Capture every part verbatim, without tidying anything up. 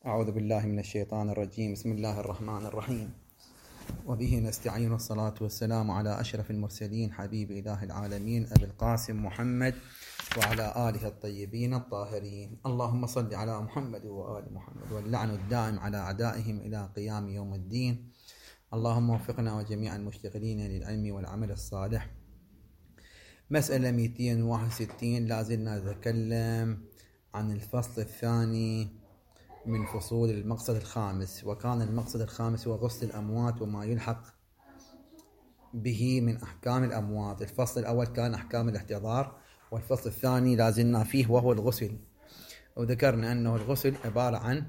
أعوذ بالله من الشيطان الرجيم. بسم الله الرحمن الرحيم، وبه نستعين، والصلاة والسلام على أشرف المرسلين حبيب إله العالمين أبي القاسم محمد وعلى آله الطيبين الطاهرين. اللهم صل على محمد وآل محمد، واللعن الدائم على أعدائهم إلى قيام يوم الدين. اللهم وفقنا وجميع المشتغلين للعلم والعمل الصالح. مسألة مئتين وواحد وستين، لازلنا نتكلم عن الفصل الثاني من فصول المقصد الخامس، وكان المقصد الخامس هو غسل الأموات وما يلحق به من أحكام الأموات. الفصل الأول كان أحكام الاحتضار، والفصل الثاني لازلنا فيه وهو الغسل. وذكرنا أنه الغسل عبارة عن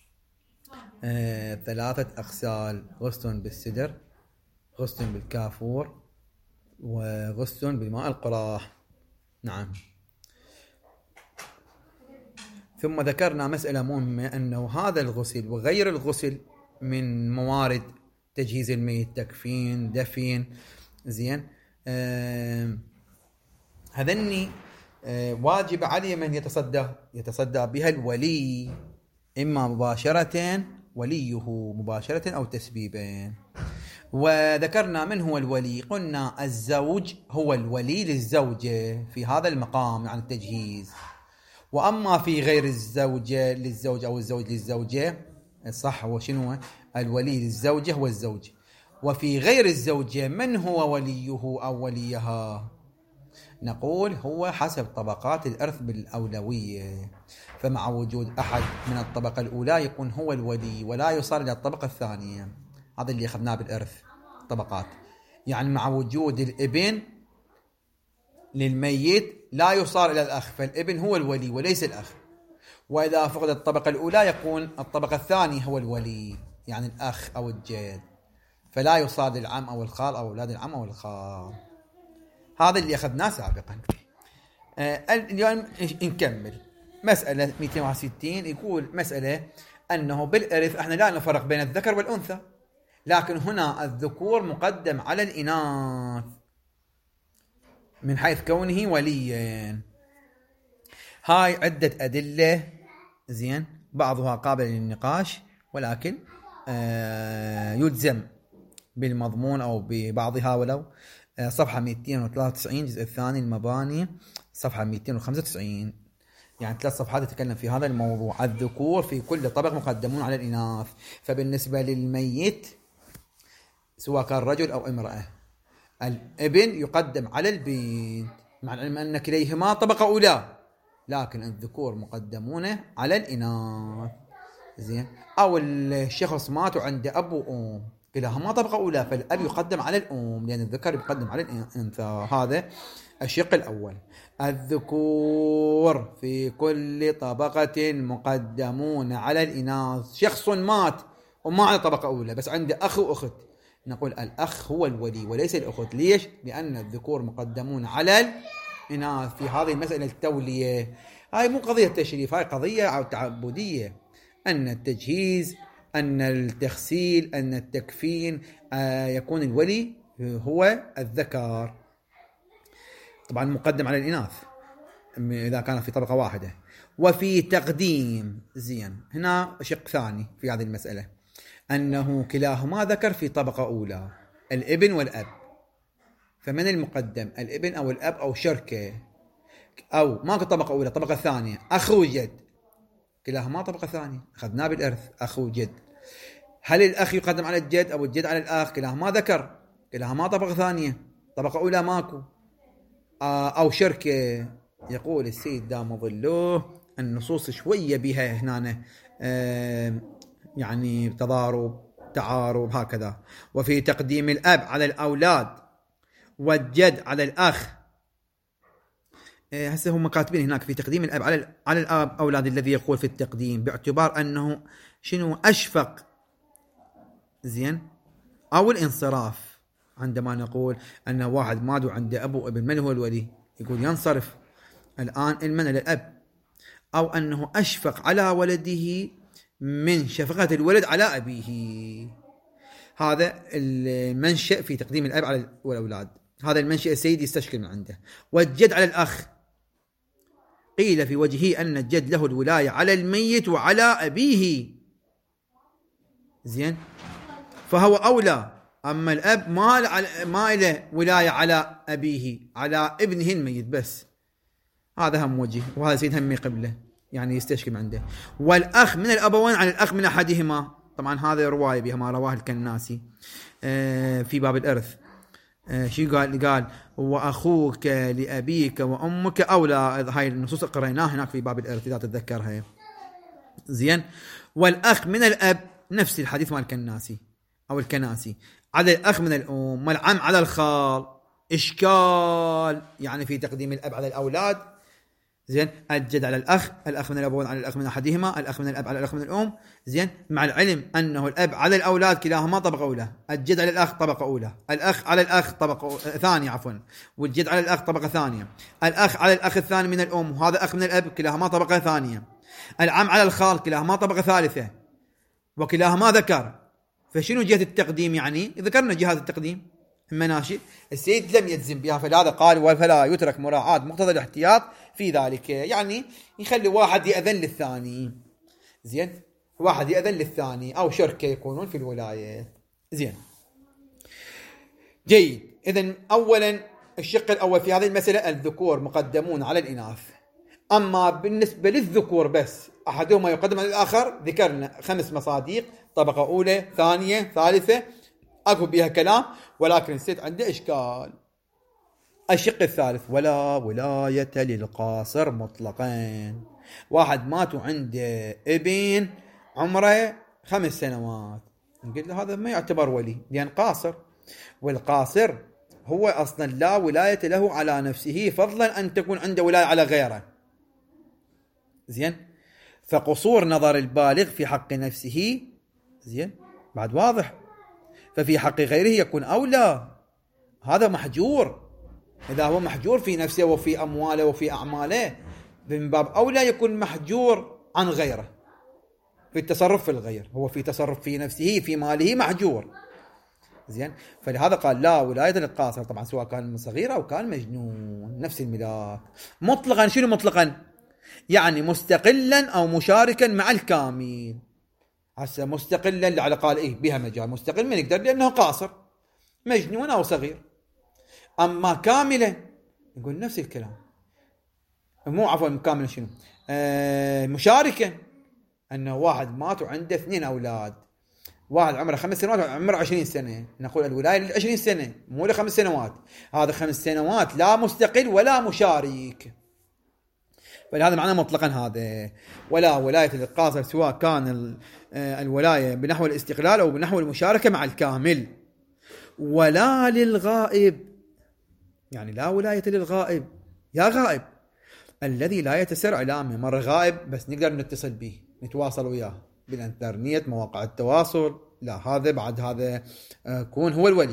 آه ثلاثة أغسال: غسل بالسدر، غسل بالكافور، وغسل بالماء القراح. نعم. ثم ذكرنا مسألة مهمة، أنه هذا الغسل وغير الغسل من موارد تجهيز الميت، تكفين، دفن، زين، آه هذني آه واجب عليه من يتصدى يتصدى بها الولي، إما مباشرة وليه مباشرة أو تسبيبا. وذكرنا من هو الولي، قلنا الزوج هو الولي للزوجة في هذا المقام، يعني التجهيز. وأما في غير الزوجة للزوج أو الزوج للزوجة، صح، هو شنو؟ الولي للزوجة هو الزوج. وفي غير الزوجة من هو وليه أو وليها؟ نقول هو حسب طبقات الإرث بالأولوية، فمع وجود أحد من الطبقة الأولى يكون هو الولي ولا يصل إلى الطبقة الثانية. هذا اللي أخذناه بالإرث طبقات، يعني مع وجود الابن للميت لا يصار إلى الأخ، فالابن هو الولي وليس الأخ. وإذا فقد الطبقة الأولى يكون الطبقة الثانية هو الولي، يعني الأخ أو الجد، فلا يصاد العم أو الخال أو أولاد العم أو الخال. هذا اللي أخذناه سابقا. آه اليوم نكمل مسألة مئتين وواحد وستين. يقول مسألة أنه بالإرث احنا لا نفرق بين الذكر والأنثى، لكن هنا الذكور مقدم على الإناث من حيث كونه وليا. هاي عدة أدلة، زين، بعضها قابل للنقاش، ولكن آه يلزم بالمضمون أو ببعضها. ولو آه صفحة مئتين وثلاثة وتسعين جزء الثاني المباني، صفحة مئتين وخمسة وتسعين، يعني ثلاث صفحات تتكلم في هذا الموضوع. الذكور في كل طبق مقدمون على الإناث. فبالنسبة للميت سواء كان رجل أو امرأة، الابن يقدم على البنت، مع العلم أن كليهما طبقة أولى، لكن الذكور مقدمون على الإناث. زين. أو الشخص مات وعنده أب وأم، كلاهما طبقة أولى، فالأب يقدم على الأم لأن الذكر يقدم على الأنثى. هذا الشق الأول. الذكور في كل طبقة مقدمون على الإناث. شخص مات وما على طبقة أولى بس عنده أخ وأخت، نقول الأخ هو الولي وليس الأخت. ليش؟ لأن الذكور مقدمون على الإناث في هذه المسألة التولية. هاي مو قضية تشريف، هاي قضية تعبدية، أن التجهيز، أن التغسيل، أن التكفين، آه يكون الولي هو الذكر، طبعا مقدم على الإناث إذا كان في طبقة واحدة. وفي تقديم، زين، هنا شق ثاني في هذه المسألة، أنه كلاهما ذكر في طبقة أولى، الابن والأب. فمن المقدم، الابن أو الأب أو شركة، أو ماكو طبقة أولى، طبقة ثانية، أخ وجد، كلاهما طبقة ثانية، أخذنا بالإرث أخ وجد. هل الأخ يقدم على الجد أو الجد على الأخ؟ كلاهما ذكر، كلاهما طبقة ثانية، طبقة أولى ماكو. أو شركة. يقول السيد دام ظلوه النصوص شوية بها هنا آه يعني تضارب تعارض هكذا. وفي تقديم الأب على الأولاد والجد على الأخ، هسه هم كاتبين هناك في تقديم الأب على على الأولاد الذي يقول في التقديم باعتبار أنه شنو أشفق، زين، أو الانصراف. عندما نقول أن واحد مات وعنده أبو وابن، من هو الولي؟ يقول ينصرف الآن المن للأب، أو أنه أشفق على ولده من شفقة الولد على أبيه. هذا المنشأ في تقديم الأب على الأولاد، هذا المنشأ السيد يستشكل من عنده. والجد على الأخ، قيل في وجهه أن الجد له الولاية على الميت وعلى أبيه زين، فهو أولى. أما الأب ما ما له ولاية على أبيه، على ابنه الميت بس. هذا هم وجه، وهذا سيد هم قبله يعني يستشكل عنده. والأخ من الأبوين عن الأخ من أحدهما، طبعا هذا رواية بها ما رواه الكناسي في باب الإرث. شو قال؟ قال وأخوك لأبيك وأمك أولى. هاي النصوص قريناها هناك في باب الإرث إذا تتذكرها. زين. والأخ من الأب نفس الحديث مال الكناسي أو الكناسي، على الأخ من الأم، والعم على الخال. إشكال يعني في تقديم الأب على الأولاد. زين، الجد على الأخ، الأخ من الأبوين على الأخ من أحدهما، الأخ من الأب على الأخ من الأم. زين، مع العلم أنه الأب على الأولاد كلاهما طبقة أولى، الجد على الأخ طبقة أولى، الأخ على الأخ طبقة ثانية عفوا، والجد على الأخ طبقة ثانية، الأخ على الأخ الثاني من الأم وهذا أخ من الأب كلاهما طبقة ثانية، العم على الخال كلاهما طبقة ثالثة، وكلاهما ذكر. فشنو جهة التقديم؟ يعني ذكرنا جهات التقديم مناشئ، السيد لم يجزم بها، فلهذا قال فلا يترك مراعاة مقتضى الاحتياط في ذلك، يعني يخلي واحد يأذن للثاني. زين، واحد يأذن للثاني أو شركة يكونون في الولاية. زين، جيد. إذن أولا الشق الأول في هذه المسألة الذكور مقدمون على الإناث. أما بالنسبة للذكور بس أحدهما يقدم على الآخر، ذكرنا خمس مصاديق، طبقة أولى ثانية ثالثة، أكو بها كلام، ولكن السيد عنده إشكال. الشق الثالث ولا ولاية للقاصر مطلقا. واحد مات وعنده ابن عمره خمس سنوات، نقول له هذا ما يعتبر ولي لأن قاصر، والقاصر هو أصلا لا ولاية له على نفسه، فضلا أن تكون عنده ولاية على غيره. زين، فقصور نظر البالغ في حق نفسه زين بعد واضح، ففي حق غيره يكون أولى. هذا محجور، إذا هو محجور في نفسه وفي أمواله وفي أعماله، من باب أولى يكون محجور عن غيره في التصرف في الغير. هو في تصرف في نفسه في ماله محجور. زين، فلهذا قال لا ولاية للقاصر، طبعا سواء كان صغير أو كان مجنون نفس الميلاد. مطلقا شنو مطلقا؟ يعني مستقلا أو مشاركا مع الكامل. هسه مستقلا اللي على قال إيه بها مجال، مستقل ما نقدر لأنه قاصر مجنون أو صغير. أما كاملا نقول نفس الكلام، مو عفوا كاملا شنو آه مشاركا، أنه واحد مات وعنده اثنين أولاد، واحد عمره خمس سنوات وعمره عشرين سنة، نقول الولاية للعشرين سنة مو لخمس سنوات. هذا خمس سنوات لا مستقل ولا مشارك، فلهذا معناه مطلقا هذا ولا ولاية للقاصر، سواء كان الولاية بنحو الاستقلال أو بنحو المشاركة مع الكامل. ولا للغائب، يعني لا ولاية للغائب. يا غائب الذي لا يتسر إعلامه، مر غائب بس نقدر نتصل به نتواصل وياه بالإنترنت مواقع التواصل، لا هذا بعد هذا يكون هو الولي.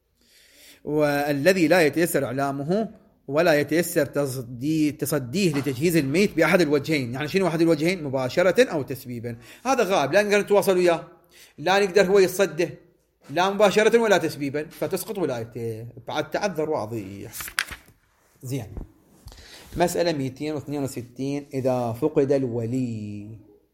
والذي لا يتيسر إعلامه ولا يتيسر تصديه, تصديه لتجهيز الميت بأحد الوجهين. يعني شنو أحد الوجهين؟ مباشرة أو تسبيبا. هذا غائب لا نقدر نتواصل وياه، لا نقدر هو يصده لا مباشرة ولا تسبيبا، فتسقط ولايته بعد تعذر واضح. زين، مسألة مئتين واثنين وستين. إذا فقد الولي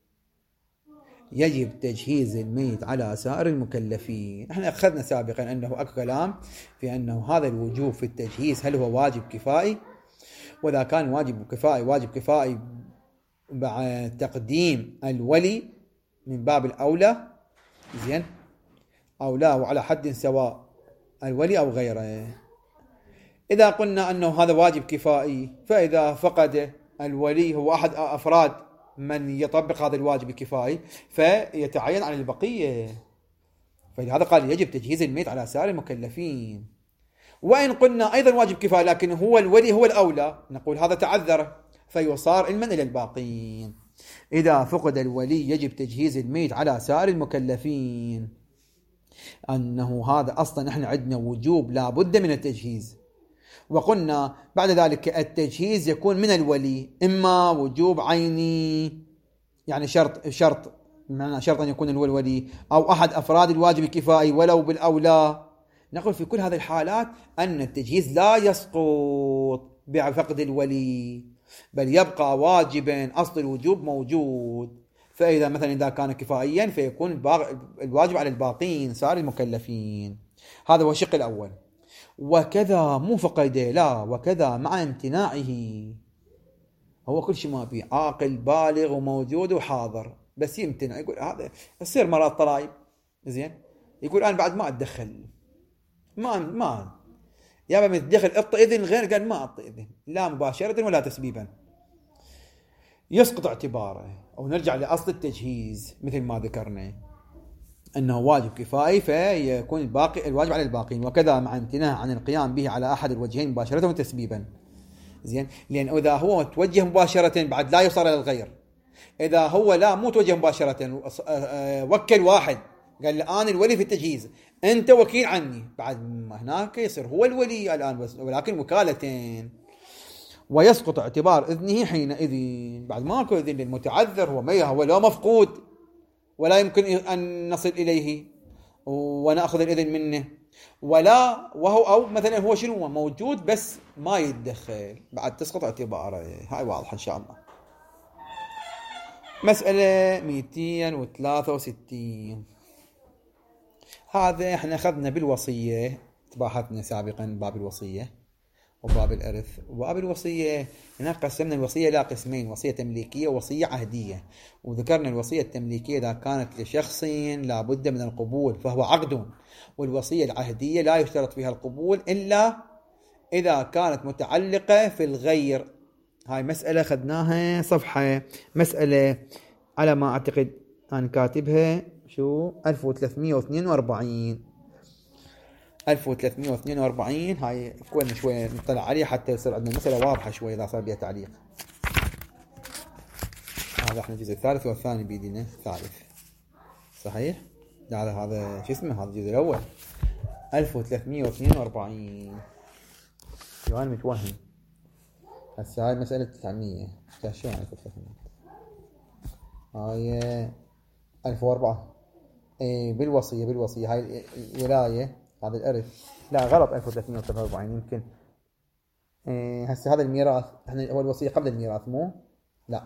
يجب تجهيز الميت على سائر المكلفين. احنا أخذنا سابقا أنه أكو كلام في أنه هذا الوجوب في التجهيز هل هو واجب كفائي، وإذا كان واجب كفائي واجب كفائي بعد تقديم الولي من باب الأولى زين أو لا، وعلى حد سواء الولي أو غيره. إذا قلنا أنه هذا واجب كفائي، فإذا فقد الولي هو أحد أفراد من يطبق هذا الواجب الكفائي فيتعين عن البقية، فلهذا قال يجب تجهيز الميت على سائر المكلفين. وإن قلنا أيضا واجب كفائي لكن هو الولي هو الأولى، نقول هذا تعذر فيصار علما إلى الباقين. إذا فقد الولي يجب تجهيز الميت على سائر المكلفين، أنه هذا أصلا إحنا عندنا وجوب لا بد من التجهيز. وقلنا بعد ذلك التجهيز يكون من الولي، إما وجوب عيني يعني شرط شرط معنى شرط أن يكون الولي ولي، أو أحد أفراد الواجب الكفائي ولو بالأولى. نقول في كل هذه الحالات أن التجهيز لا يسقط بفقد الولي، بل يبقى واجبا، أصل الوجوب موجود. فإذا مثلا إذا كان كفائيا فيكون الواجب على الباقين صار المكلفين. هذا هو الشق الأول. وكذا مو فقد لا، وكذا مع امتناعه، هو كل شيء ما فيه عاقل بالغ وموجود وحاضر، بس يمتنع، يقول هذا يصير مرات طلايب زين، يقول أنا بعد ما أتدخل، ما ما يا ما تدخل اعطي إذن، غير قال ما أعطي إذن، لا مباشرة ولا تسبيبا، يسقط اعتباره. أو نرجع لأصل التجهيز مثل ما ذكرنا أنه واجب كفائي فيكون الباقي الواجب على الباقين. وكذا مع امتناع عن القيام به على أحد الوجهين مباشرة وتسبيبا، زين، لأن إذا هو توجه مباشرة بعد لا يوصل إلى الغير. إذا هو لا مو توجه مباشرة، وكل واحد قال الآن الولي في التجهيز، أنت وكيل عني، بعد هناك يصير هو الولي الآن بس، ولكن وكالتين. ويسقط اعتبار إذنه حينئذ، بعد ماكو إذن للمتعذر، هو ما هو لا مفقود ولا يمكن أن نصل إليه ونأخذ الإذن منه، ولا وهو أو مثلا هو شنو موجود بس ما يتدخل، بعد تسقط اعتباره. هاي واضحة إن شاء الله. مسألة مئتين وثلاثة وستين، هذا احنا أخذنا بالوصية، تباحثنا سابقا باب الوصية وباب الإرث. وباب الوصية هناك قسمنا الوصية إلى قسمين، وصية تمليكية ووصية عهدية. وذكرنا الوصية التمليكية إذا كانت لشخص لا بد من القبول فهو عقد، والوصية العهدية لا يشترط فيها القبول إلا إذا كانت متعلقة في الغير. هاي مسألة خدناها صفحة، مسألة على ما أعتقد أنا كاتبها شو ألف وثلاثمئة واثنين وأربعين ألف وثلاثمئة واثنين وأربعين. هاي كنا شوية نطلع عليها حتى يصير عندنا مسألة واضحة شوية إذا صار بها تعليق. هذا احنا الجزء الثالث والثاني بيدنا الثالث صحيح. هذا هذا شو اسمه، هذا الجزء الأول ألف وثلاثمئة واثنين وأربعين. شو أنا متوهم هسه هاي مسألة تسعمية شو ألف وثلاثمئة، هاي ألف وأربعة. إيه بالوصية بالوصية هاي الولاية، هذا الإرث لا غلط ألف وثلاثمئة وثلاثة وأربعين يمكن. إيه هسه هذا الميراث، احنا هو الوصية قبل الميراث مو لا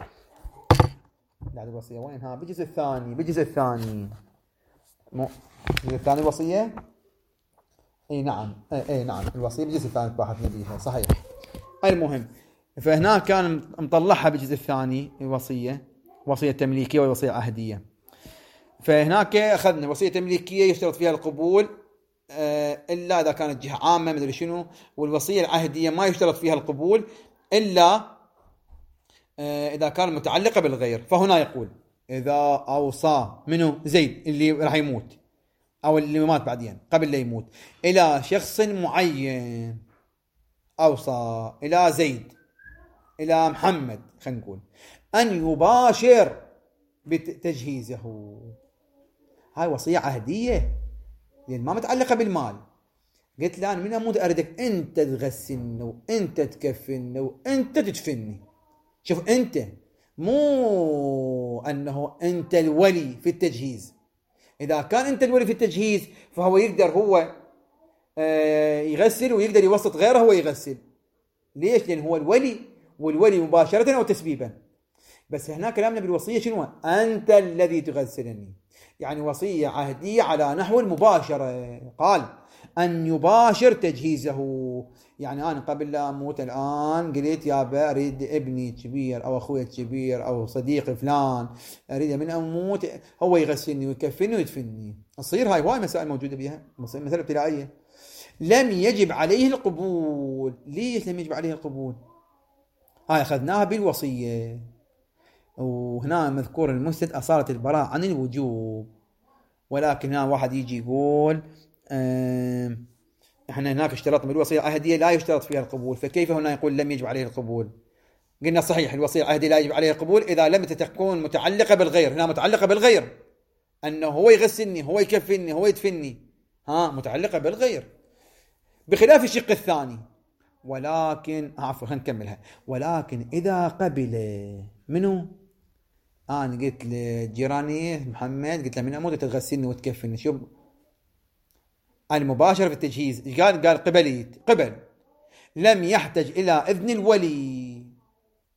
بعد الوصية. وين ها بالجزء الثاني، بالجزء الثاني مو الجزء الثاني الوصية. اي نعم اي, اي نعم الوصية بالجزء الثاني بحثنا بيها صحيح. المهم فهنا كان مطلعها بالجزء الثاني الوصية، وصية تمليكية ووصية عهدية. فهناك أخذنا وصية تمليكية يشترط فيها القبول إلا إذا كانت جهة عامة مدري شنو، والوصية العهدية ما يشترط فيها القبول إلا إذا كان متعلقة بالغير. فهنا يقول إذا أوصى منه زيد اللي راح يموت أو اللي مات بعدين قبل لا يموت إلى شخص معين، أوصى إلى زيد إلى محمد خلينا نقول أن يباشر بتجهيزه، هاي وصية عهدية لأن ما متعلقة بالمال. قلت له أنا من أموت أردك أنت تغسلني وأنت تكفني وأنت تدفني. شوف أنت، مو أنه أنت الولي في التجهيز. إذا كان أنت الولي في التجهيز فهو يقدر هو يغسل ويقدر يوسط غيره هو يغسل. ليش؟ لأن هو الولي، والولي مباشرة أو تسبيبا. بس هنا كلامنا بالوصية شنو؟ أنت الذي تغسلني، يعني وصية عهدية على نحو المباشرة. قال أن يباشر تجهيزه، يعني أنا قبل لا أموت الآن قلت يا أريد ابني كبير أو أخوي الكبير أو صديقي فلان أريد من أموت هو يغسلني ويكفني ويدفني. تصير هاي هواي مسائل موجودة بها، مسألة ابتدائية. لم يجب عليه القبول. ليش لم يجب عليه القبول؟ هاي أخذناها بالوصية. وهنا مذكور المسند أصالة البراء عن الوجوب، ولكن هنا واحد يجي يقول اه احنا هناك اشترطنا بالوصية العهدية لا يشترط فيها القبول، فكيف هنا يقول لم يجب عليه القبول؟ قلنا صحيح الوصية العهدية لا يجب عليه القبول إذا لم تكون متعلقة بالغير. هنا متعلقة بالغير، أنه هو يغسلني هو يكفني هو يدفني، ها متعلقة بالغير، بخلاف الشق الثاني. ولكن عفوا هنكملها. ولكن إذا قبل منه، أنا قلت لجيراني محمد قلت له من أموت تغسلني وتكفني، شوف أنا مباشرة في التجهيز. قال قال قبليت قبل، لم يحتج إلى إذن الولي.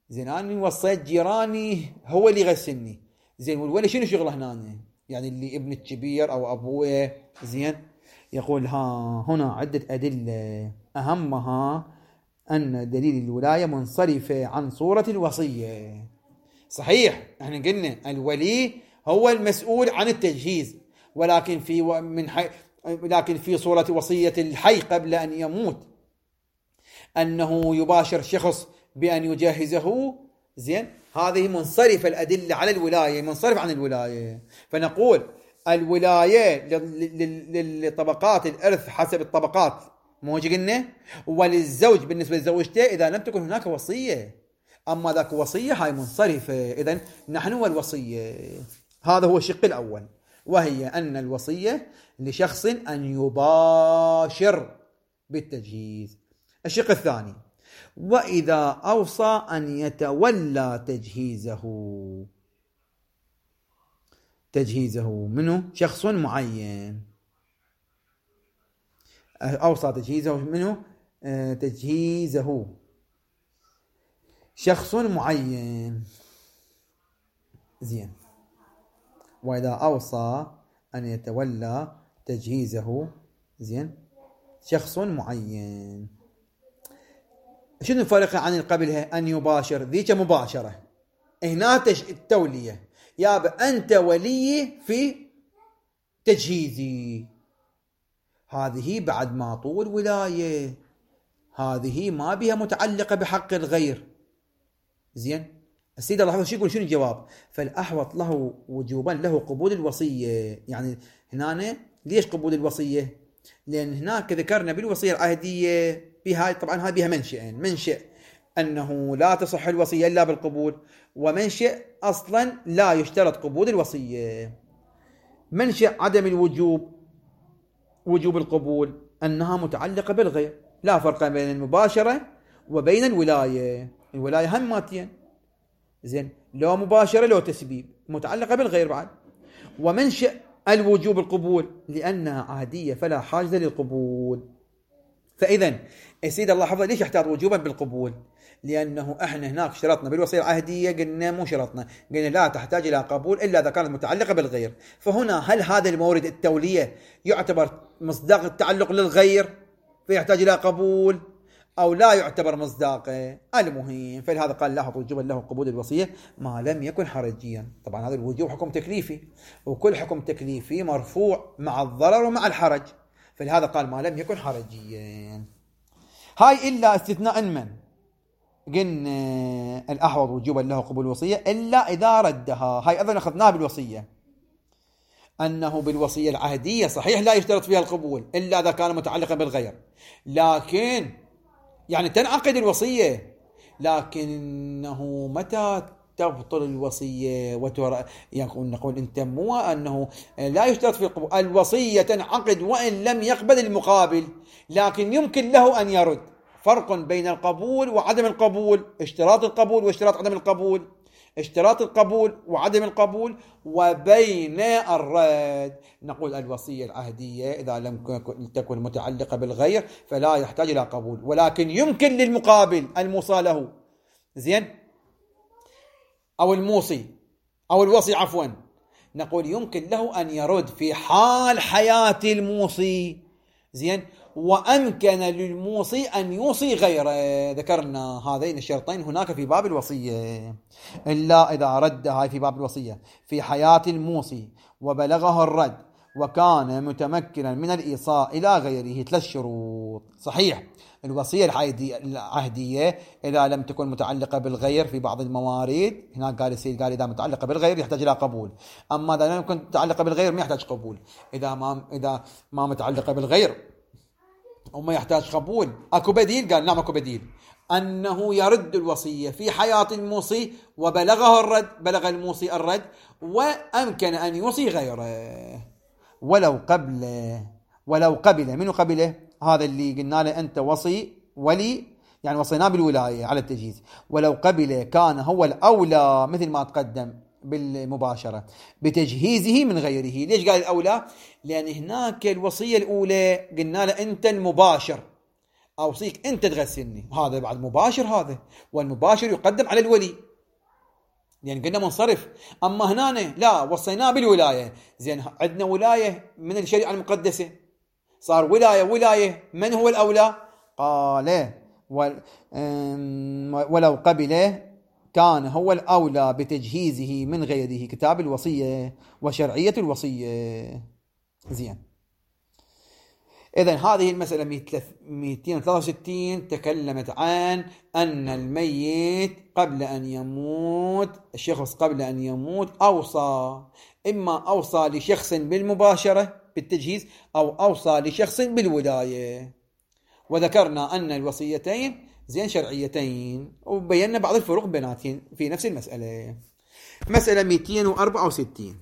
زين أنا وصيت جيراني هو اللي يغسلني، زين والولي شنو شغله هنا؟ يعني اللي ابن الكبير أو أبوه. زين يقول ها هنا عدة أدلة أهمها أن دليل الولاية منصرفة عن صورة الوصية. صحيح احنا قلنا الولي هو المسؤول عن التجهيز، ولكن في من حي... لكن في صورة وصية الحي قبل أن يموت أنه يباشر شخص بأن يجهزه. زين هذه منصرفة الأدلة على الولاية، منصرف عن الولاية. فنقول الولاية للطبقات الإرث حسب الطبقات موجه قلنا، وللزوج بالنسبة لزوجته إذا لم تكن هناك وصية. أما ذاك وصية هاي منصرفة. إذن نحن والوصية، هذا هو الشق الأول، وهي أن الوصية لشخص أن يباشر بالتجهيز. الشق الثاني وإذا أوصى أن يتولى تجهيزه، تجهيزه منه شخص معين، أوصى تجهيزه منه تجهيزه شخص معين. زين وإذا أوصى أن يتولى تجهيزه زين شخص معين. شنو الفرق عن قبلها؟ أن يباشر ذيك مباشرة، هنا التولية ياب أنت ولي في تجهيزي، هذه بعد ما طول ولاية، هذه ما بها متعلقة بحق الغير. زين السيد الله حفظه شو يقول؟ شنو الجواب؟ فالأحوط له وجوبا له قبول الوصية. يعني هنا ليش قبول الوصية؟ لأن هناك ذكرنا بالوصية العهدية بها طبعا هذه بها منشئين، منشئ أنه لا تصح الوصية إلا بالقبول، ومنشئ أصلا لا يشترط قبول الوصية. منشئ عدم الوجوب وجوب القبول أنها متعلقة بالغير، لا فرق بين المباشرة وبين الولاية، الولاية هماتين. زين لو مباشرة لو تسبيب متعلقة بالغير بعد. ومنشأ الوجوب القبول لأنها عادية فلا حاجة للقبول. فإذا السيد الله حفظه ليش يحتاج وجوبا بالقبول؟ لأنه احنا هناك شرطنا بالوصية العهدية قلنا مو شرطنا، قلنا لا تحتاج إلى قبول إلا إذا كانت متعلقة بالغير. فهنا هل هذا المورد التولية يعتبر مصداق التعلق للغير فيحتاج إلى قبول أو لا يعتبر مصداقه؟ المهم فلهذا قال لاحظ وجوبا له قبول الوصية ما لم يكن حرجيا. طبعا هذا الوجوب حكم تكليفي، وكل حكم تكليفي مرفوع مع الضرر ومع الحرج، فلهذا قال ما لم يكن حرجيا. هاي إلا استثناء من قلنا الأحوط وجوبا له قبول الوصية إلا إذا ردها. هاي أيضا أخذناها بالوصية، أنه بالوصية العهدية صحيح لا يشترط فيها القبول إلا إذا كان متعلقا بالغير، لكن يعني تنعقد الوصية، لكنه متى تبطل الوصية وتر... يعني نقول أنت مو أنه لا يشترط في القبول، الوصية تنعقد وإن لم يقبل المقابل، لكن يمكن له أن يرد. فرق بين القبول وعدم القبول، اشتراط القبول واشتراط عدم القبول، اشتراط القبول وعدم القبول، وبين الرد. نقول الوصية العهدية إذا لم تكن متعلقة بالغير فلا يحتاج إلى قبول، ولكن يمكن للمقابل الموصى له زين أو الموصي أو الوصي عفوا، نقول يمكن له أن يرد في حال حياة الموصي زين، وأمكن للموصي أن يوصي غيره. ذكرنا هذين الشرطين هناك في باب الوصية، إلا إذا رد هاي في باب الوصية في حياة الموصي وبلغه الرد وكان متمكنا من الإيصاء إلى غيره. ثلاث شروط. صحيح الوصية العهدية إذا لم تكن متعلقة بالغير في بعض الموارد، هناك قال السيد قال إذا متعلقة بالغير يحتاج إلى قبول، أما إذا لم تكن متعلقة بالغير ما يحتاج قبول. إذا ما إذا ما متعلقة بالغير وما يحتاج قبول أكو بديل؟ قال نعم أكو بديل، أنه يرد الوصية في حياة الموصي وبلغه الرد، بلغ الموصي الرد وأمكن أن يوصي غيره ولو قبل ولو قبل منه قبله. هذا اللي قلنا له أنت وصي ولي، يعني وصيناه بالولاية على التجهيز، ولو قبل كان هو الأولى مثل ما تقدم بالمباشرة بتجهيزه من غيره. ليش قال الأولى؟ لأن هناك الوصية الأولى قلنا له أنت المباشر، أوصيك أنت تغسلني، هذا بعد مباشر، هذا والمباشر يقدم على الولي لأن قلنا منصرف. أما هنا لا، وصيناه بالولاية. زين عندنا ولاية من الشريعة المقدسة، صار ولاية ولاية، من هو الأولى؟ قال ولو قبل كان هو الأولى بتجهيزه من غيره، كتاب الوصية وشرعية الوصية. زين، إذن هذه المسألة مئتين وثلاثة وستين تكلمت عن أن الميت قبل أن يموت، الشخص قبل أن يموت أوصى، إما أوصى لشخص بالمباشرة بالتجهيز أو أوصى لشخص بالولاية. وذكرنا أن الوصيتين زين شرعيتين، وبينا بعض الفروق بيناتهم في نفس المسألة. مسألة مئتين وأربعة وستين،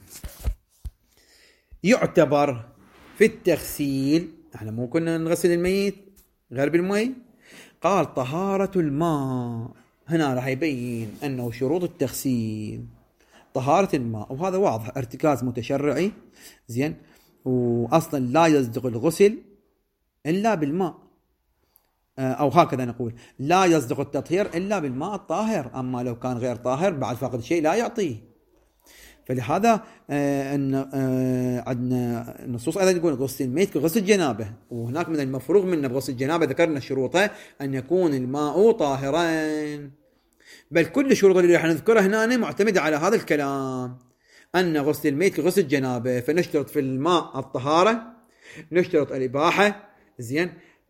يعتبر في التغسيل، احنا مو كنا نغسل الميت غير بالمي، قال طهارة الماء. هنا راح يبين أنه شروط التغسيل طهارة الماء، وهذا واضح ارتكاز متشرعي. زين، وأصلا لا يصدق الغسل إلا بالماء، أو هكذا نقول لا يصدق التطهير إلا بالماء الطاهر، أما لو كان غير طاهر بعد فقد شيء لا يعطيه. فلهذا آه أن آه عندنا نصوص أيضا يقول غسل الميت كغسل الجنابة، وهناك من المفروغ منه بغسل الجنابة ذكرنا شروطه أن يكون الماء طاهرا. بل كل الشروط اللي راح نذكرها هنا معتمدة على هذا الكلام، أن غسل الميت كغسل الجنابة، فنشترط في الماء الطهارة، نشترط الإباحة، زين،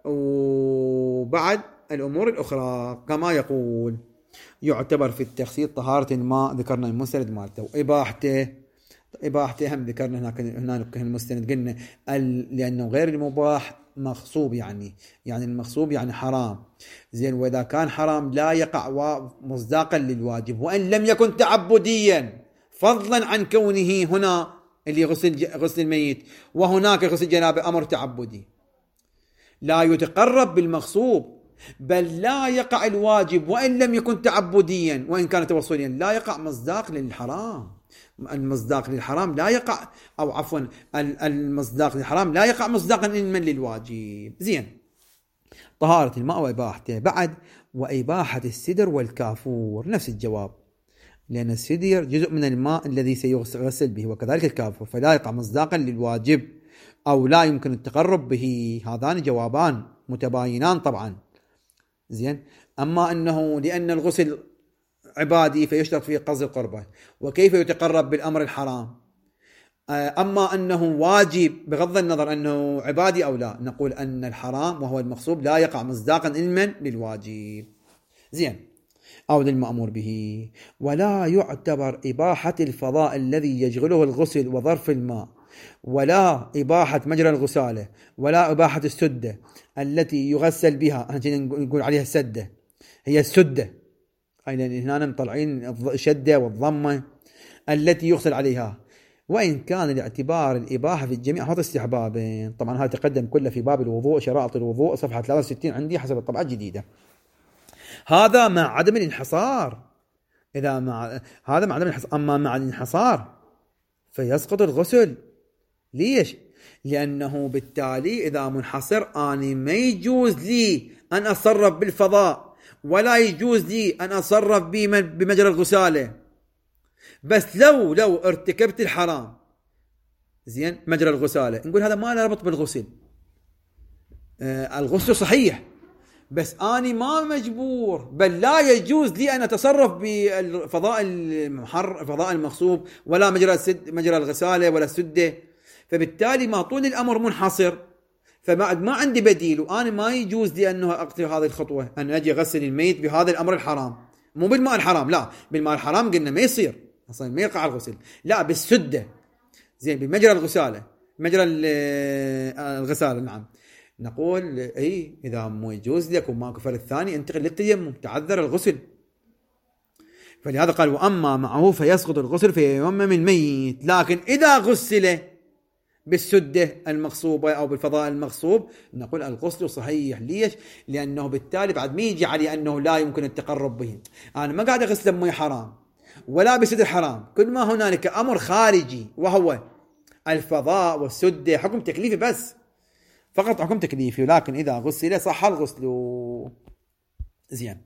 وبعد الأمور الأخرى كما يقول. يعتبر في التغسيل طهارة الماء، ذكرنا المستند مالته، وإباحته إباحته هم ذكرنا هناك هناك المستند قلنا لأنه غير المباح مغصوب، يعني يعني المغصوب يعني حرام. زين، وإذا كان حرام لا يقع مصداقا للواجب وإن لم يكن تعبديا، فضلا عن كونه هنا اللي غسل غسل الميت وهناك غسل جنابه أمر تعبدي، لا يتقرب بالمغصوب، بل لا يقع الواجب وإن لم يكن تعبديا وإن كان توصليا، لا يقع مصداق للحرام. المصداق للحرام لا يقع، أو عفوا المصداق للحرام لا يقع مصداقا من للواجب. زين، طهارة الماء وإباحته. بعد وإباحة السدر والكافور، نفس الجواب، لأن السدر جزء من الماء الذي سيغسل به، وكذلك الكافور، فلا يقع مصداقا للواجب أو لا يمكن التقرب به. هذان جوابان متباينان طبعا. زين، أما أنه لأن الغسل عبادي فيشترط فيه قصد القربة، وكيف يتقرب بالأمر الحرام. أما أنه واجب بغض النظر أنه عبادي أو لا، نقول أن الحرام وهو المغصوب لا يقع مصداقا علما للواجب، زين، أو للمأمور به. ولا يعتبر إباحة الفضاء الذي يشغله الغسل وظرف الماء، ولا إباحة مجرى الغسالة، ولا إباحة السدة التي يغسل بها، نقول عليها السدة، هي السدة، أي هنا مطلعين الشدة والضمة التي يغسل عليها. وإن كان الاعتبار الإباحة في الجميع هذا استحبابين. طبعا هذا تقدم كله في باب الوضوء، شرائط الوضوء، صفحة ثلاثة وستين عندي حسب الطبعة الجديدة. هذا مع عدم الانحصار، إذا مع هذا مع عدم الانحصار. أما مع الانحصار فيسقط الغسل. ليش؟ لأنه بالتالي إذا منحصر أنا ما يجوز لي أن أتصرف بالفضاء، ولا يجوز لي أن أتصرف بمجرى الغسالة، بس لو لو ارتكبت الحرام، زين، مجرى الغسالة، نقول هذا ما له ربط بالغسل. آه الغسل صحيح، بس أنا ما مجبور، بل لا يجوز لي أن أتصرف بالفضاء المحر، فضاء المغصوب، ولا مجرى السد مجرى الغسالة ولا السدة. فبالتالي ما طول الأمر منحصر، فما ما عندي بديل، وأنا ما يجوز لي أنه أقتل هذه الخطوة، أن أجي أغسل الميت بهذا الأمر الحرام، مو بالماء الحرام، لا، بالماء الحرام قلنا ما يصير أصلا، ما يقع الغسل، لا، بالسدة، زين، بمجرى الغسالة، مجرى الغسالة، نعم، نقول أي إذا مو يجوز لك وما كفر الثاني انتقل للتيمم، تعذر الغسل. فلهذا قال وأما معه فيسقط الغسل فييمم الميت. لكن إذا غسل بالسدة المغصوبة أو بالفضاء المغصوب نقول الغسل صحيح. ليش؟ لأنه بالتالي بعد ما يجي علي أنه لا يمكن التقرب به، أنا ما قاعد أغسل بمي حرام ولا بسدر حرام، كل ما هنالك أمر خارجي وهو الفضاء والسدة حكم تكليفي بس، فقط حكم تكليفي، ولكن إذا غسل صح الغسل. زين.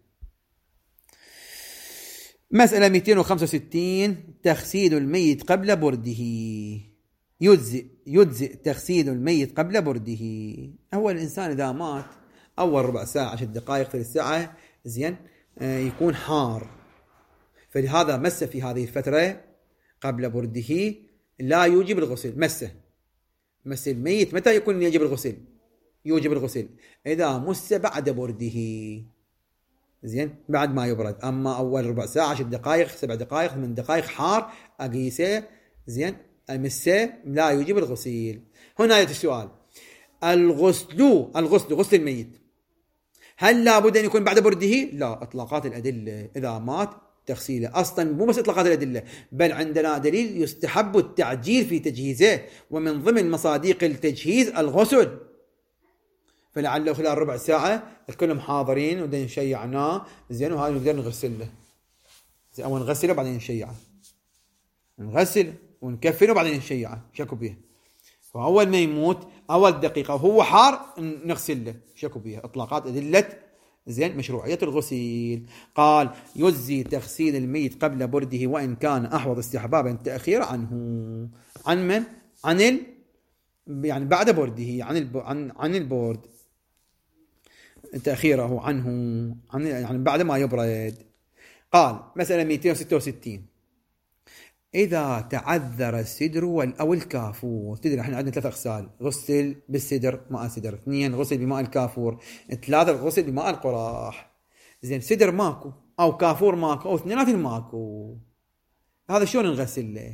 مسألة مئتين وخمسة وستين، تغسيل الميت قبل برده. يجزئ يجزئ تغسيل الميت قبل برده. أول الإنسان إذا مات أول ربع ساعة عشر دقائق في الساعة زين آه يكون حار، فلهذا مس في هذه الفترة قبل برده لا يوجب الغسل. مسه مس الميت متى يكون يجب الغسل؟ يوجب الغسل إذا مس بعد برده، زين بعد ما يبرد. أما أول ربع ساعة عشر دقائق سبع دقائق من دقائق حار أقيسه زين أمسه لا يوجب الغسل. هنا يأتي السؤال، الغسل الغسل غسل الميت هل لابد أن يكون بعد برده؟ لا، إطلاقات الأدلة إذا مات تغسيله. أصلا مو بس إطلاقات الأدلة، بل عندنا دليل يستحب التعجيل في تجهيزه، ومن ضمن مصادق التجهيز الغسل. فلعله خلال ربع ساعة الكلهم حاضرين ودين نشيعناه زين، وهذا نقدر نغسله أو نغسله بعدين نشيعه، نغسله ونكفنه بعدين نشيعه، شكو بيه. فأول ما يموت أول دقيقة وهو حار نغسله، شكو بيه. إطلاقات أدلة زين مشروعية الغسيل. قال يجزي تغسيل الميت قبل برده وإن كان أحوط استحبابا التأخير عنه. عن من؟ عن ال يعني بعد برده، عن الب... عن عن البرد، تأخيره عنه عن يعني بعد ما يبرد. قال مسألة مئتين وستة وستين، إذا تعذر السدر أو الكافور. تدري احنا عندنا ثلاث أغسال، غسل بالسدر ماء سدر، اثنين غسل بماء الكافور، ثلاثة غسل بماء القراح. زين سدر ماكو أو كافور ماكو أو اثنينات ماكو، هذا شلون نغسل له؟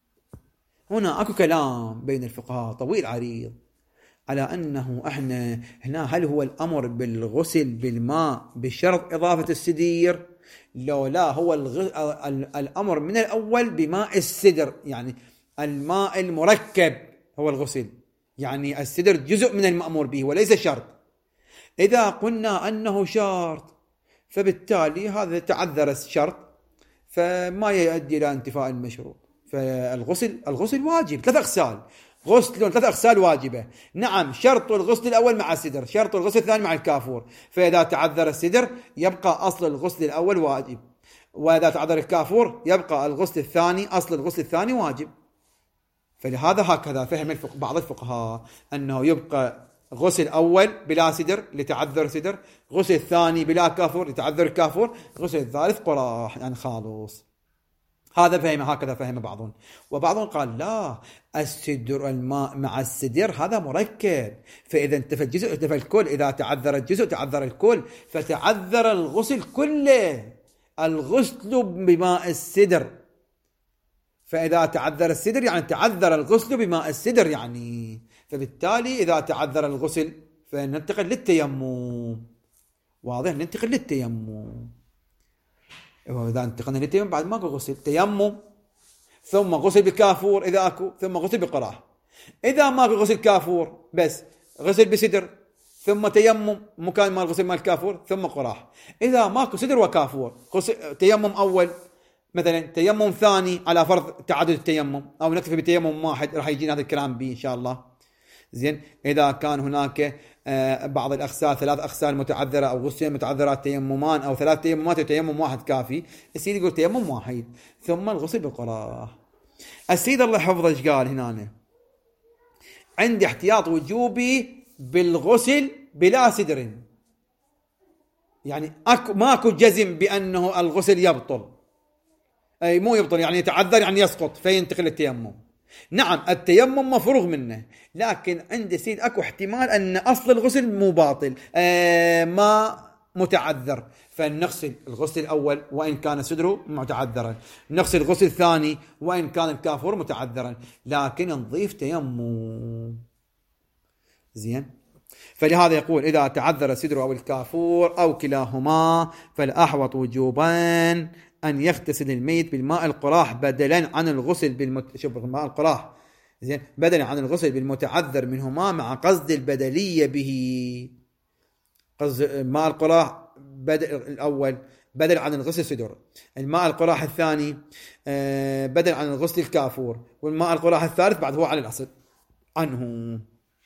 هنا أكو كلام بين الفقهاء طويل عريض على أنه احنا هنا هل هو الأمر بالغسل بالماء بشرط إضافة السدير، لو لا هو الغ... الأمر من الأول بماء السدر، يعني الماء المركب هو الغسل، يعني السدر جزء من المأمور به وليس شرط. إذا قلنا أنه شرط فبالتالي هذا تعذر الشرط فما يؤدي إلى انتفاء المشروط. فالغسل الغسل واجب، ثلاث أغسال غسل ثلاث أغسال واجبة. نعم شرط الغسل الأول مع السدر، شرط الغسل الثاني مع الكافور. فإذا تعذر السدر يبقى أصل الغسل الأول واجب، وإذا تعذر الكافور يبقى الغسل الثاني أصل الغسل الثاني واجب. فلهذا هكذا فهم الفق... بعض الفقهاء أنه يبقى غسل أول بلا سدر لتعذر سدر، غسل الثاني بلا كافور لتعذر الكافور، غسل الثالث قراح يعني خالص. هذا فهم هكذا فهم بعضهم، وبعضهم قال لا السدر الماء مع السدر هذا مركب، فإذا انتفى الجزء انتفى الكل، إذا تعذر الجزء تعذر الكل، فتعذر الغسل كله، الغسل بماء السدر. فإذا تعذر السدر يعني تعذر الغسل بماء السدر يعني، فبالتالي إذا تعذر الغسل فننتقل للتيمم. واضح؟ ننتقل للتيمم. إذا انتقلنا للتيمم بعد ماكو غسل تيمم، ثم غسل بكافور إذا أكو، ثم غسل بقراح. إذا ماكو غسل كافور بس غسل بسدر ثم تيمم مكان ما الغسل مال الكافور ثم قراح. إذا ماكو سدر وكافور غسل تيمم أول مثلا، تيمم ثاني على فرض تعدد التيمم، أو نكتفي بتيمم واحد راح يجينا هذا الكلام به إن شاء الله. زين إذا كان هناك آه بعض الأغسال ثلاث أغسال متعذرة أو غسلين متعذرات تيممان أو ثلاث تيممات وتيمم واحد كافي، السيد يقول تيمم واحد ثم الغسل بالقراح. السيد الله حفظه ايش قال هنا؟ عندي احتياط وجوبي بالغسل بلا سدر، يعني أكو ماكو جزم بأنه الغسل يبطل، أي مو يبطل يعني يتعذر يعني يسقط فينتقل التيمم. نعم التيمم مفروغ منه، لكن عند سيد اكو احتمال ان اصل الغسل مو باطل آه ما متعذر، فنغسل الغسل الاول وان كان سدره متعذرا، نغسل الغسل الثاني وان كان الكافور متعذرا، لكن نضيف تيمم. زين فلهذا يقول إذا تعذر السدر أو الكافور أو كلاهما فالأحوط وجوبا أن يغتسل الميت بالماء القراح بدلا عن الغسل بالمت... شوف الماء القراح زين بدلا عن الغسل بالمتعذر منهما مع قصد البدلية به. قصد الماء القراح بدل الأول بدل عن الغسل السدر، الماء القراح الثاني بدل عن الغسل الكافور، والماء القراح الثالث بعد هو على الأصل عنه.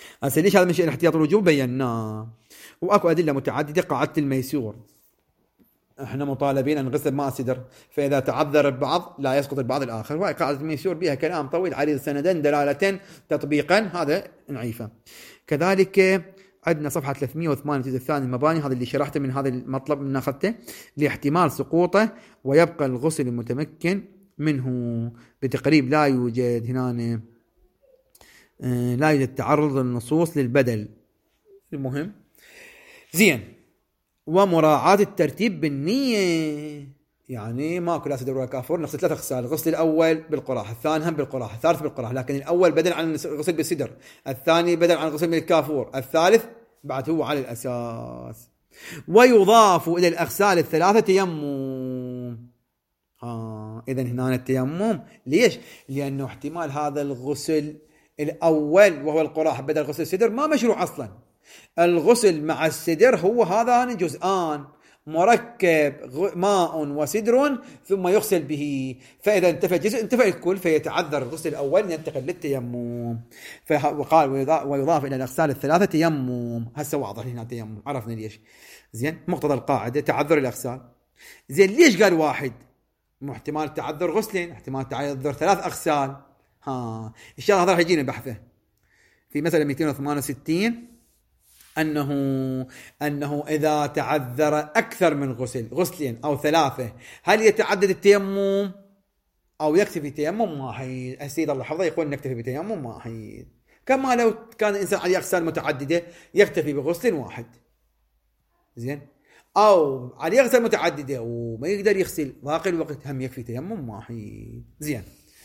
هسه ليش هذا من شيء الاحتياط الوجوب بيناه. واكو ادله متعدده. قاعده الميسور احنا مطالبين ان نغسل ماء السدر، فاذا تعذر البعض لا يسقط البعض الاخر. وهي قاعده الميسور بها كلام طويل عريض، سندين دلاله تطبيقا، هذا نعيفه. كذلك عندنا صفحه ثلاثمئة وثمانية الجزء الثاني المباني، هذا اللي شرحته من هذا المطلب من اخذته، لاحتمال سقوطه ويبقى الغسل المتمكن منه بتقريب لا يوجد هنا لا يوجد تعرض النصوص للبدل. المهم زين. ومراعاة الترتيب بالنية، يعني ماكو لا سدر ولا كافور، نغسل ثلاث اغسال، الغسل الاول بالقراح، الثاني هم بالقراح، الثالث بالقراح، لكن الاول بدل عن الغسل بالسدر، الثاني بدل عن الغسل بالكافور، الثالث بعد هو على الاساس. ويضاف الى الاغسال الثلاثه تيمم. اه اذا هنا التيمم ليش؟ لانه احتمال هذا الغسل الاول وهو القراح بدل غسل السدر ما مشروع اصلا. الغسل مع السدر هو هذان جزءان مركب ماء وسدر ثم يغسل به، فإذا انتفى جزء انتفى الكل، فيتعذر الغسل الأول ينتقل للتيمم. وقال ويضاف إلى الأغسال الثلاثة تيمم. هسه واضح هنا تيمم، عرفنا ليش. زين، مقتضى القاعدة تعذر الأغسال. زين، ليش قال واحد؟ احتمال تعذر غسلين، احتمال تعذر ثلاث أغسال. ها إن شاء الله هذا راح يجينا بحثه في مسألة مئتين وثمانية وستين، أنه أنه إذا تعذر أكثر من غسل، غسلين أو ثلاثة، هل يتعدد التيمم أو يكتفي تيمم واحد؟ السيد الله حفظه يقول نكتفي بتيمم واحد، كما لو كان الإنسان عليه أغسال متعددة يكتفي بغسل واحد. زين، أو عليه أغسال متعددة وما يقدر يغسل باقي الوقت، هم يكفي تيمم واحد. زين،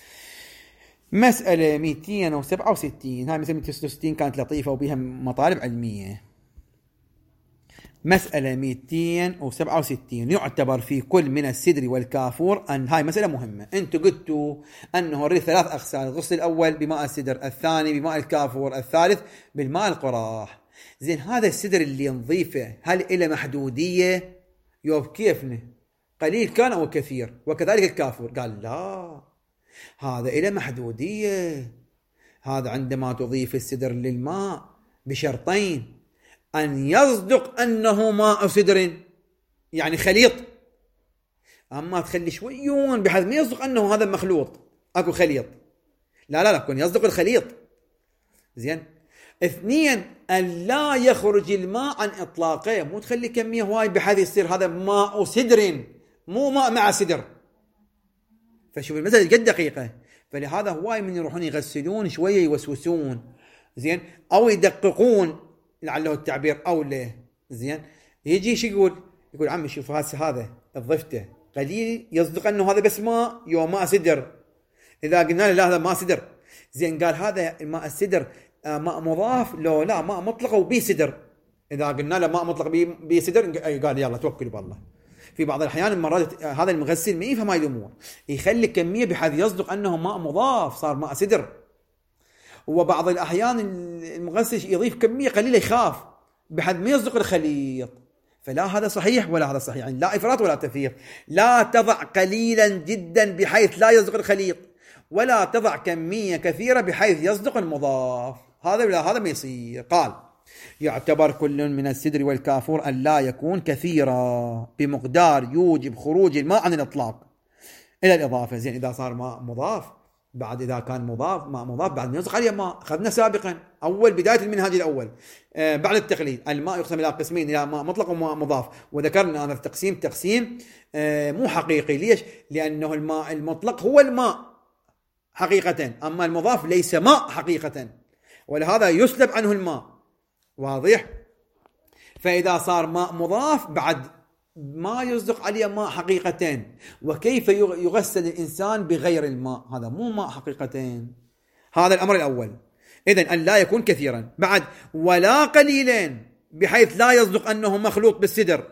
مسألة مئتين وسبعة وستين، هاي مسألة مئتين وستة وستين كانت لطيفة وبها مطالب علمية. مسألة مئتين وسبعة وستين، يعتبر في كل من السدر والكافور أن هاي مسألة مهمة. أنتوا قلتوا أنه الري ثلاث أغسال، الغسل الأول بماء السدر، الثاني بماء الكافور، الثالث بالماء القراح. زين، هذا السدر اللي نضيفه هل إله محدودية؟ يوب كيفنا قليل كان أو كثير؟ وكذلك الكافور. قال لا، هذا إلى محدودية. هذا عندما تضيف السدر للماء بشرطين: أن يصدق أنه ماء سدر، يعني خليط، أما تخلي شويون بحيث ما يصدق أنه هذا مخلوط، أكو خليط، لا لا لا كون يصدق الخليط. زين. اثنين، أن لا يخرج الماء عن إطلاقه، مو تخلي كمية هواي بحيث يصير هذا ماء سدر، مو ماء مع سدر. فشوف المسألة جد دقيقة، فلهذا هواي من يروحون يغسلون شوية يوسوسون، زين، أو يدققون لعله التعبير أو له. زين، يجي شو يقول؟ يقول عمي شوف هذا الضفته قليل، يصدق أنه هذا بس ماء، يوم ماء سدر. إذا قلنا له لا هذا ماء سدر، زين، قال هذا ماء السدر ماء مضاف، لو لا ماء مطلق وبي سدر. إذا قلنا له ماء مطلق بي سدر قال يلا توكلوا بالله. في بعض الأحيان مرات هذا المغسل ما يفهم هاي الأمور، يخلي كمية بحيث يصدق أنه ماء مضاف صار ماء سدر. وبعض الأحيان المغسل يضيف كمية قليلة يخاف بحيث ما يصدق الخليط. فلا هذا صحيح ولا هذا صحيح، يعني لا إفراط ولا تفريط. لا تضع قليلا جدا بحيث لا يصدق الخليط، ولا تضع كمية كثيرة بحيث يصدق المضاف. هذا ولا هذا ما يصير. قال يعتبر كل من السدر والكافور أن لا يكون كثيرا بمقدار يوجب خروج الماء عن الإطلاق إلى الإضافة. زين، إذا صار ماء مضاف، بعد إذا كان مضاف ماء مضاف بعد يصدق عليه ماء. أخذنا سابقا أول بداية المنهاج الأول آه بعد التقليد، الماء يقسم إلى قسمين، إلى ماء مطلق وماء مضاف، وذكرنا أن التقسيم تقسيم آه مو حقيقي. ليش؟ لأنه الماء المطلق هو الماء حقيقة، أما المضاف ليس ماء حقيقة، ولهذا يسلب عنه الماء. واضح؟ فإذا صار ماء مضاف بعد ما يصدق عليه ماء حقيقتين. وكيف يغسل الإنسان بغير الماء؟ هذا مو ماء حقيقتين. هذا الأمر الأول. إذن أن لا يكون كثيرا. بعد ولا قليلين بحيث لا يصدق أنه مخلوط بالسدر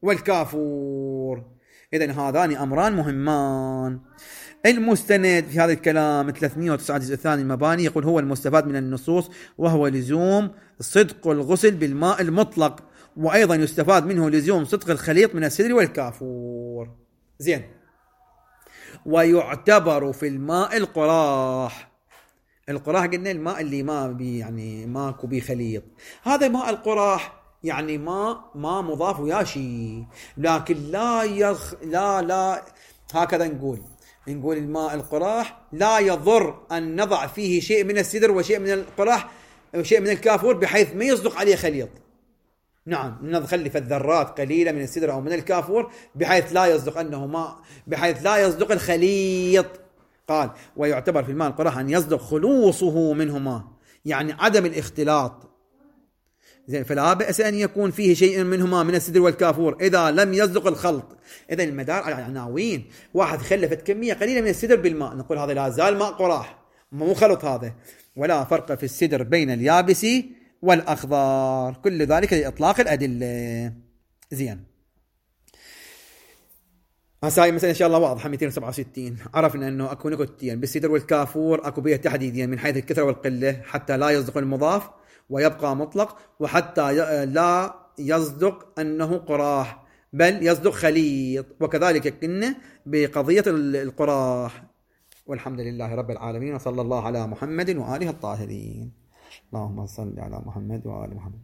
والكافور. إذن هذان أمران مهمان. المستند في هذا الكلام ثلاثمئة وتسعة الجزء الثاني المباني، يقول هو المستفاد من النصوص، وهو لزوم صدق الغسل بالماء المطلق، وأيضا يستفاد منه لزوم صدق الخليط من السدر والكافور. زين، ويعتبر في الماء القراح القراح قلنا الماء اللي ما بي يعني ماكو بيه خليط، هذا ماء القراح يعني ماء ما مضاف ويا شيء، لكن لا يخ لا لا هكذا نقول نقول الماء القراح لا يضر أن نضع فيه شيء من السدر وشيء من القراح وشيء من الكافور بحيث ما يصدق عليه خليط. نعم نخلف الذرات قليلة من السدر أو من الكافور بحيث لا يصدق أنه ماء، بحيث لا يصدق الخليط. قال ويعتبر في الماء القراح أن يصدق خلوصه منهما، يعني عدم الاختلاط. زين، فلا بأس أن يكون فيه شيء منهما من السدر والكافور إذا لم يصدق الخلط. إذا المدار على عناوين، واحد خلفت كمية قليلة من السدر بالماء نقول هذا لا زال ماء قراح مو خلط هذا، ولا فرق في السدر بين اليابس والأخضر، كل ذلك لإطلاق الأدلة. زين، هسه مثلا إن شاء الله واضحة مئتين وسبعة وستين. عرفنا أنه أكو نكتين بالسدر والكافور، أكو بها تحديدين من حيث الكثرة والقلة حتى لا يصدق المضاف ويبقى مطلق، وحتى لا يصدق أنه قراح بل يصدق خليط، وكذلك كنا بقضية القراح. والحمد لله رب العالمين، وصلى الله على محمد وآله الطاهرين. اللهم صل على محمد وآل محمد.